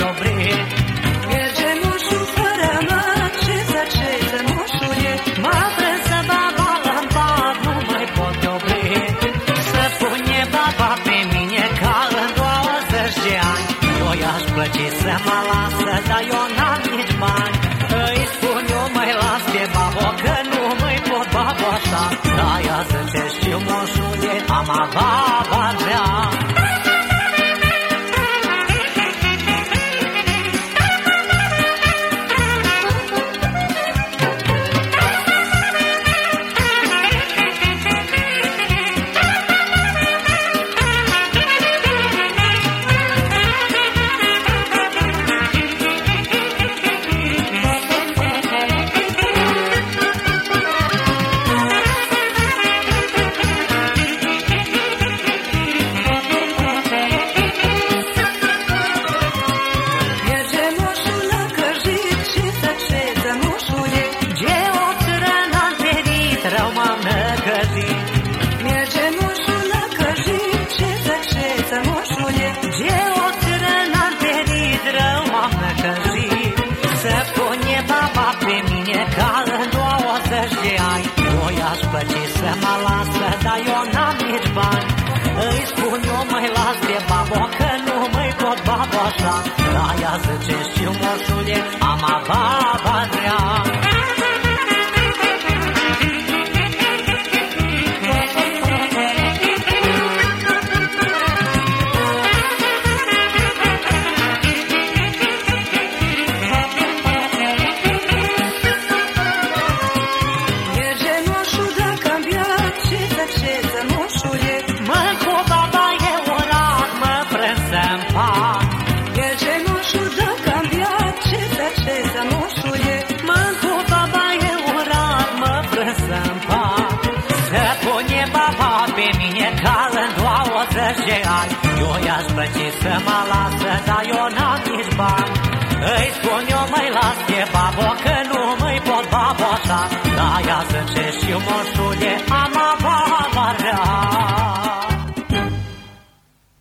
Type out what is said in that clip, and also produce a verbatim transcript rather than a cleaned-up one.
dobri. Merge moșul fără mă, ce să ce să moșule, Mă prăsă baba în pat, nu mai pot opri. Să pune baba pe mine ca în douăzeci de ani. Eu i-aș plăci să mă lasă, dar eu n-am nici bani. Îi spun eu mai las de babo, că nu mai pot babosa. De-aia zice știu moșule, am baba vrea. Plăci să mă lasă, dar eu n-am nici bani. Îi spun eu mai las de babo, că nu mai pot baboșa. De-aia zice știu moșule, am baba vrea. Eu i-aș plăci să mă lasă, dar eu n-am nici bani. Îi spun eu mai las de babo, că nu mai pot babosa. De-aia zice știu moșule,